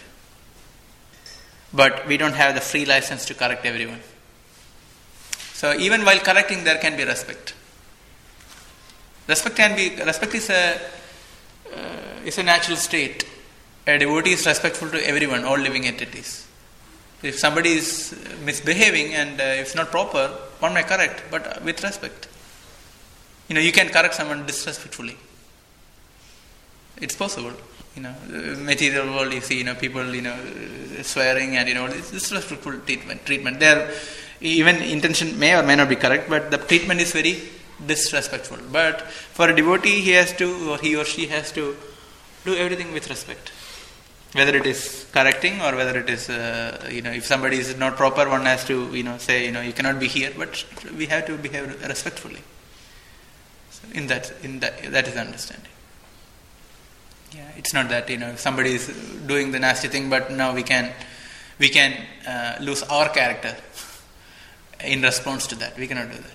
But we don't have the free license to correct everyone. So even while correcting, there can be respect. Respect can be respect is a uh, is a natural state. A devotee is respectful to everyone, all living entities. If somebody is misbehaving and uh, it's not proper, one may correct, but with respect. You know, you can correct someone disrespectfully. It's possible. You know, material world, you see, you know, people, you know, swearing and, you know, it's disrespectful treatment. Treatment. Their even intention may or may not be correct, but the treatment is very disrespectful. But for a devotee, he has to, or he or she has to do everything with respect. Whether it is correcting or whether it is, uh, you know, if somebody is not proper, one has to, you know, say, you know, you cannot be here, but we have to behave respectfully. So in that, in that, that is the understanding. Yeah, it's not that, you know, if somebody is doing the nasty thing, but now we can, we can uh, lose our character in response to that. We cannot do that.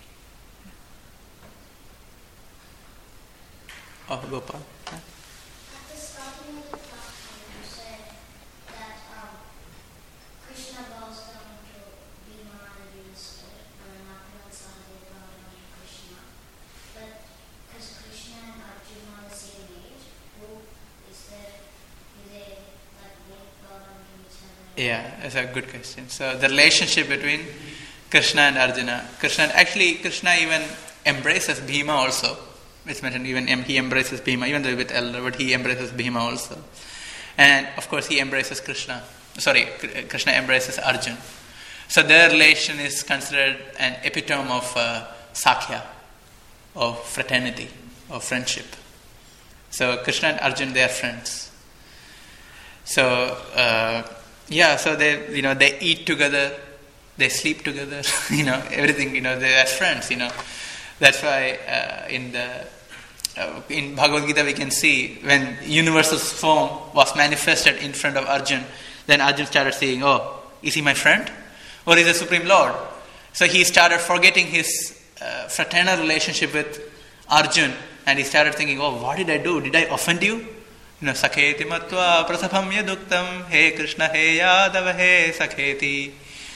Oh, Gopal. Huh? At the starting of the talk, you said that um, Krishna bows down to Bhima and Yudhishthira, and Narayan Sahadeva bow down to Krishna. But because Krishna and Arjuna are the same age, who is there? Do they like both bow down to each other? Yeah, that's a good question. So the relationship between Krishna and Arjuna. Krishna actually Krishna even embraces Bhima also. It's mentioned even he embraces Bhima, even though a bit elder, but he embraces Bhima also. And of course he embraces Krishna. Sorry, Krishna embraces Arjuna. So their relation is considered an epitome of uh, Sakhya, of fraternity, of friendship. So Krishna and Arjuna, they are friends. So uh, yeah, so they you know they eat together, they sleep together, you know everything. You know they are friends. You know. That's why uh, in the uh, in Bhagavad Gita we can see when universal form was manifested in front of Arjuna, then Arjuna started saying, "Oh, is he my friend, or is he the Supreme Lord?" So he started forgetting his uh, fraternal relationship with Arjuna, and he started thinking, "Oh, what did I do? Did I offend you?" You know, Sakheti matva prasabham yaduktam, Hey Krishna, Hey Yadava, Hey Sakheti.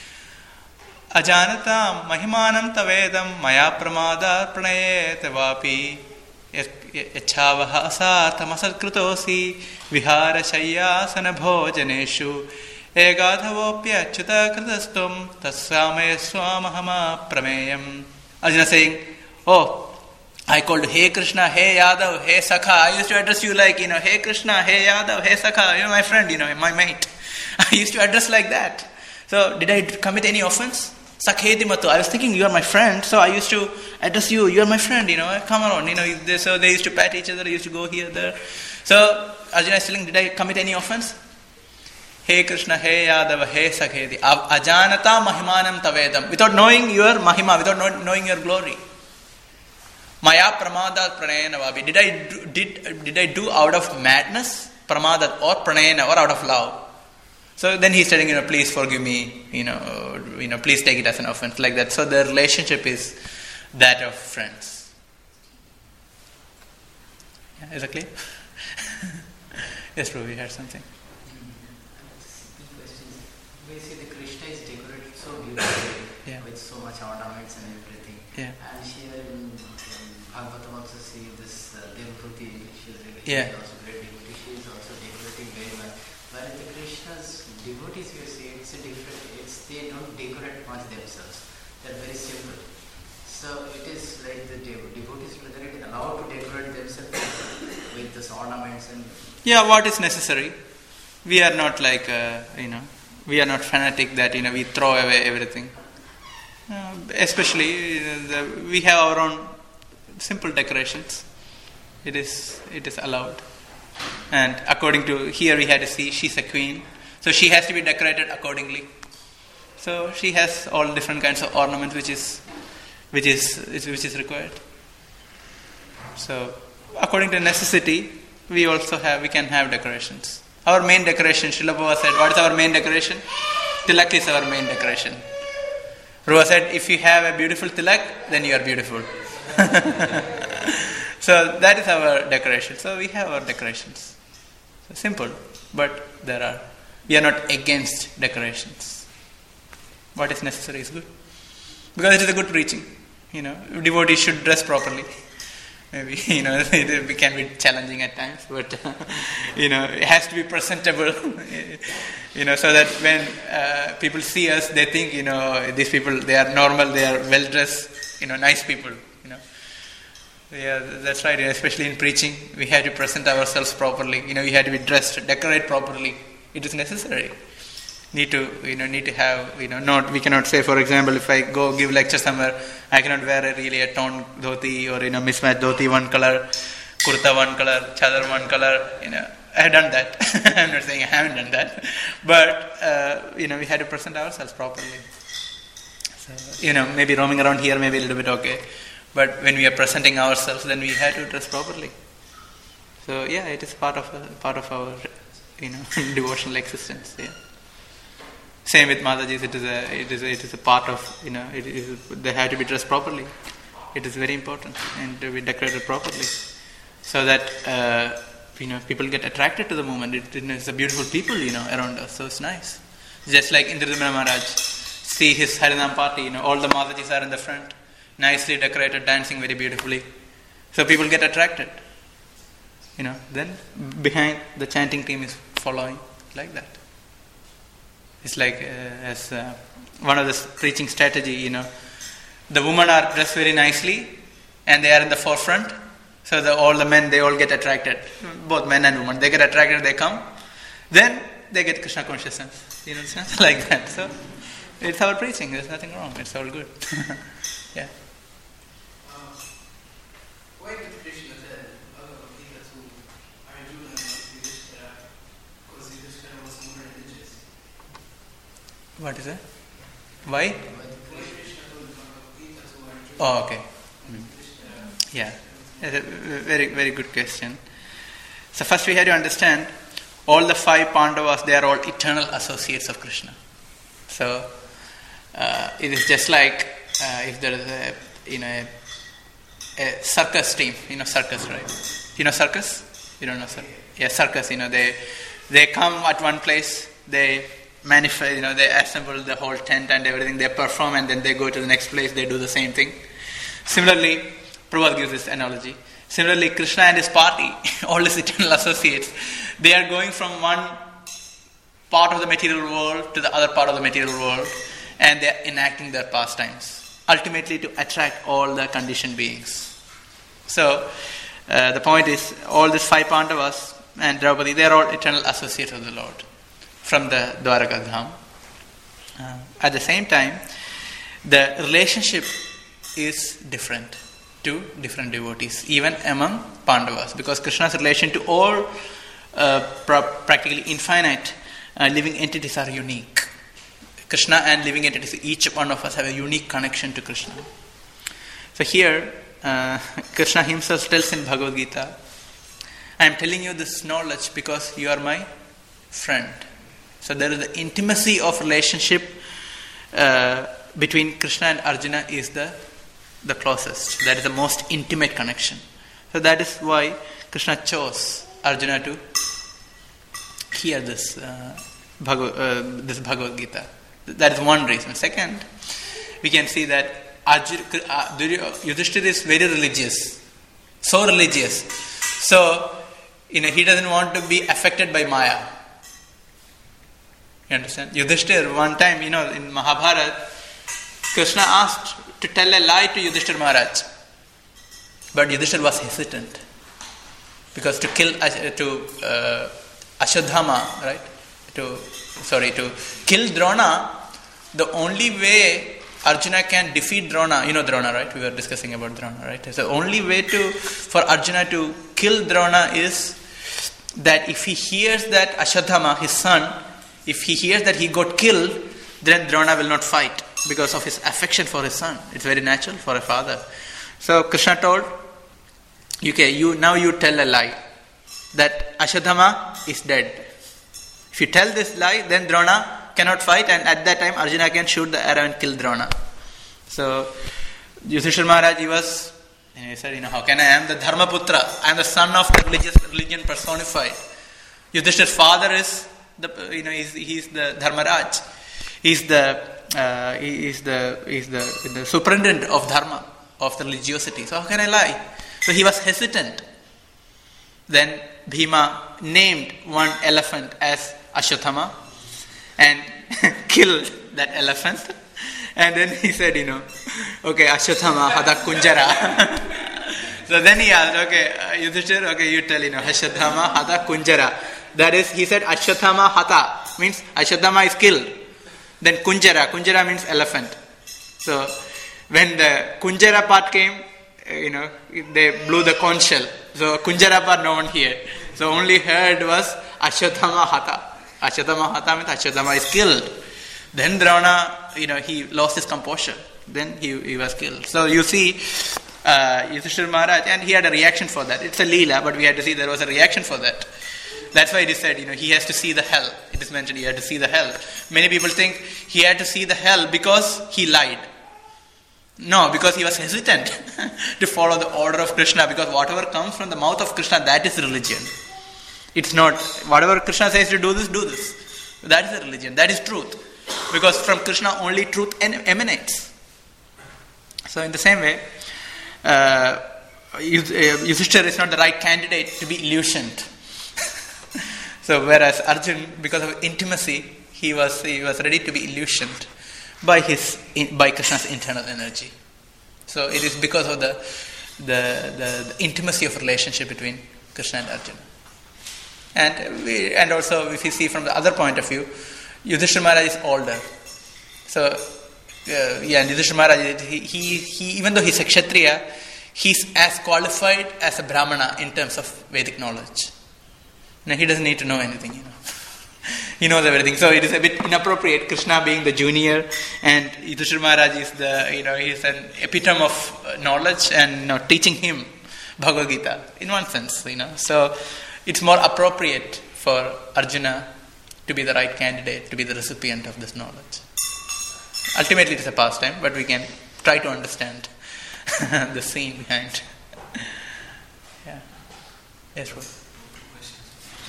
Ajanatam mahimanam tavedam maya pramadar pranayet vapi yachavaha asartham asarkrutosi vihara shayyasana bhojaneshu egadhavopya achyuta kritastum tassamaya swamahama prameyam. Arjuna saying, "Oh, I called Hey Krishna, Hey Yadav, Hey Sakha. I used to address you like, you know, Hey Krishna, Hey Yadav, Hey Sakha. You're my friend, you know, my mate. I used to address like that. So did I commit any offense? Sakheti matu. I was thinking you are my friend, so I used to address you. You are my friend, you know. Come around, you know. They, so they used to pat each other. They used to go here, there. So Arjuna is telling, did I commit any offense? Hey Krishna, Hey Yadava, Hey Sakheti. Ajanata mahimanam tavedam. Without knowing your mahima, without knowing your glory. Maya pramada pranayana vabi. Did I do, did did I do out of madness, pramada or pranayana, or out of love? So then he's telling, you know, please forgive me, you know, you know, please take it as an offense, like that. So the relationship is that of friends. Yeah, is that clear? Yes, Prabhu, you had something. Basically, Krishna is decorated so beautifully Yeah. with with so much ornaments and everything. Yeah. And here in, in Bhagavatam also see this uh, Devabhuti, she is really Yeah. also great devotee, she is also decorating very well. But in the Krishna's devotees you see, it's a different, it's, they don't decorate much themselves. They're very simple. So it is like the dev- devotees, whether it is allowed to decorate themselves with this ornaments and... Yeah, what is necessary. We are not like, uh, you know, we are not fanatic that, you know, we throw away everything. Uh, especially, uh, the, we have our own simple decorations. It is, it is allowed. And according to, here we had to see, she's a queen. So she has to be decorated accordingly. So she has all different kinds of ornaments which is, which is, which is required. So, according to necessity, we also have, we can have decorations. Our main decoration, Srila Prabhupada said, what is our main decoration? Tilak is our main decoration. Prabhupada said, if you have a beautiful tilak, then you are beautiful. So that is our decoration. So we have our decorations. So simple, but there are, we are not against decorations. What is necessary is good. Because it is a good preaching. You know, devotees should dress properly. Maybe, you know, it can be challenging at times, but, uh, you know, it has to be presentable, you know, so that when uh, people see us, they think, you know, these people, they are normal, they are well-dressed, you know, nice people, you know. Yeah, that's right, especially in preaching, we have to present ourselves properly, you know, we have to be dressed, decorate properly. It is necessary. Need to, you know, need to have, you know, not, we cannot say, for example, if I go give lecture somewhere, I cannot wear a really a torn dhoti or, you know, mismatched dhoti one color, kurta one color, chadar one color, you know, I have done that. I'm not saying I haven't done that. But, uh, you know, we had to present ourselves properly. So, you know, maybe roaming around here, maybe a little bit okay. But when we are presenting ourselves, then we have to dress properly. So, yeah, it is part of, uh, part of our, you know, devotional existence, yeah. Same with Mataji's, it is a it is a, it is a part of, you know, it is, they have to be dressed properly. It is very important and to be decorated properly, so that uh, you know, people get attracted to the movement. It, it is a beautiful people, you know, around us, so it's nice. Just like Indradumna Maharaj, see his Harinam party, you know, all the Matajis are in the front, nicely decorated, dancing very beautifully, so people get attracted. You know, then behind the chanting team is following like that. It's like uh, as uh, one of the preaching strategy, you know, the women are dressed very nicely and they are in the forefront, so the, all the men, they all get attracted, both men and women, they get attracted, they come, then they get Krishna consciousness, you know, like that. So it's our preaching, there's nothing wrong, it's all good. Yeah. Uh, why did Krishna tell Bhagavad Gita to Arjuna and Yudhishthira? Because Yudhishthira was more religious. What is it? Why? Why Krishna told Bhagavad Gita to Arjuna? Oh, okay. Mm. Yeah. That's a very, very good question. So first we have to understand, all the five Pandavas, they are all eternal associates of Krishna. So uh, it is just like uh, if there is a, you know, a, a circus team, you know, circus, right? You know circus? You don't know circus? Yeah, circus. You know, they they come at one place, they manifest, you know, they assemble the whole tent and everything, they perform, and then they go to the next place, they do the same thing. Similarly, Prabhupada gives this analogy. Similarly, Krishna and his party, all his eternal associates, they are going from one part of the material world to the other part of the material world, and they are enacting their pastimes, ultimately to attract all the conditioned beings. So, uh, the point is, all these five Pandavas and Draupadi, they are all eternal associates of the Lord from the Dwaraka Dham. Uh, at the same time, the relationship is different to different devotees, even among Pandavas, because Krishna's relation to all uh, pra- practically infinite uh, living entities are unique. Krishna and living entities, each one of us have a unique connection to Krishna. So here, uh, Krishna himself tells in Bhagavad Gita, I am telling you this knowledge because you are my friend. So there is the intimacy of relationship uh, between Krishna and Arjuna is the the closest. That is the most intimate connection. So that is why Krishna chose Arjuna to hear this uh, Bhagavad, uh, this Bhagavad Gita. That is one reason. Second, we can see that Arjuna, uh, Yudhishthira is very religious, so religious. So, you know, he doesn't want to be affected by Maya. You understand? Yudhishthira, one time, you know, in Mahabharata, Krishna asked to tell a lie to Yudhishthira Maharaj. But Yudhishthira was hesitant. Because to kill, uh, to uh, Ashwadhama, right? To, sorry, to kill Drona, the only way Arjuna can defeat Drona, you know Drona, right? We were discussing about Drona, right? So the only way to for Arjuna to kill Drona is that if he hears that Ashwadhama, his son, if he hears that he got killed, then Drona will not fight because of his affection for his son. It's very natural for a father. So Krishna told, okay, you now you tell a lie that Ashwadhama is dead. If you tell this lie, then Drona cannot fight, and at that time Arjuna can shoot the arrow and kill Drona. So Yudhishthira Maharaj, he was, he said, you know, how can I? I am the Dharmaputra. I am the son of the religious religion personified. Yudhishthira's father is the, you know, he's, he's the Dharmaraj. He's the, uh, he is the, he's the, the superintendent of Dharma, of the religiosity. So how can I lie? So he was hesitant. Then Bhima named one elephant as Ashwathama and killed that elephant. And then he said, you know, okay, Ashwathama Hata Kunjara. So then he asked, okay, uh, Yudhishthira, okay, you tell, you know, Ashwathama Hata Kunjara. That is, he said Ashwathama Hata, means Ashwathama is killed. Then Kunjara, Kunjara means elephant. So when the Kunjara part came, uh, you know, they blew the conch shell. So Kunjara part no one heard. So only heard was Ashwathama Hata. Ashwathama Hata means Ashwathama is killed. Then Drona, you know, he lost his composure. Then he, he was killed. So you see, uh, Yudhishthira Maharaj, and he had a reaction for that. It's a Leela, but we had to see there was a reaction for that. That's why it is said, you know, he has to see the hell. It is mentioned he had to see the hell. Many people think he had to see the hell because he lied. No, because he was hesitant to follow the order of Krishna, because whatever comes from the mouth of Krishna, that is religion. It's not, whatever Krishna says to do this, do this. That is the religion, that is truth. Because from Krishna only truth emanates. So in the same way, uh, Yudhishthira is not the right candidate to be illusioned. So whereas Arjun, because of intimacy, he was he was ready to be illusioned by his by Krishna's internal energy. So it is because of the the, the, the intimacy of relationship between Krishna and Arjuna. And we, and also if you see from the other point of view, Yudhishthira Maharaj is older. So uh, yeah, and Yudhishthira Maharaj, he, he he even though he's a Kshatriya, he's as qualified as a Brahmana in terms of Vedic knowledge. Now he doesn't need to know anything, you know. He knows everything. So it is a bit inappropriate, Krishna being the junior and Yudhishthira Maharaj is the, you know, he's an epitome of knowledge and, you know, teaching him Bhagavad Gita in one sense, you know. So it's more appropriate for Arjuna to be the right candidate, to be the recipient of this knowledge. Ultimately it is a pastime, but we can try to understand the scene behind. Yeah. Yes, what? Yeah.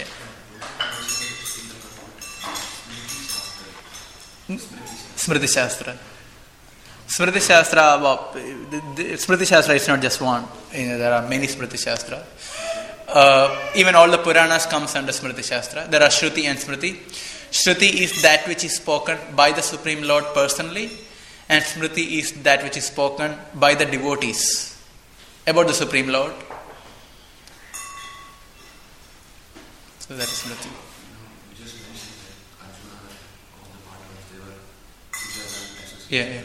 Smriti Shastra. Smriti Shastra, well, the, the, Smriti Shastra is not just one. You know, there are many Smriti Shastra. Uh, even all the Puranas comes under Smriti Shastra. There are Shruti and Smriti. Shruti is that which is spoken by the Supreme Lord personally, and Smriti is that which is spoken by the devotees about the Supreme Lord. So that is Smriti. Yeah, yeah.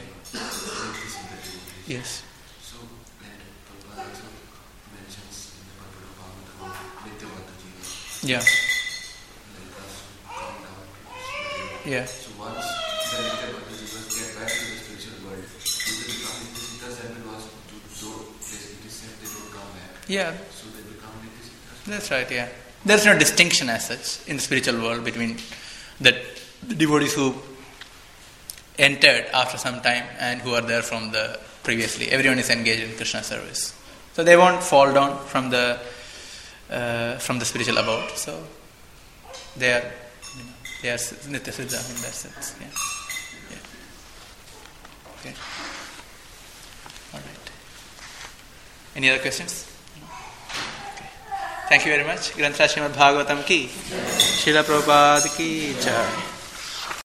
Yes. So, and Prabhupada also mentions in the Bhagavad Gita about Nityavata Jiva. Yeah. Like us coming down to Yeah. So once the Nityavata Jivas get back to the spiritual world, do they become Nityasiddhas, and because to though it is said they don't come back. Yeah. So they become Nityasiddhas. That's right, yeah. There's no distinction as such in the spiritual world between the, the devotees who entered after some time and who are there from the previously. Everyone is engaged in Krishna service. So they won't fall down from the uh, from the spiritual abode. So they are, you know, they are Nitya Siddha in that sense. Yeah. Yeah. Okay. All right. Any other questions? Okay. Thank you very much. Granth Srimad Bhagavatam ki, Srila Prabhupada ki jai.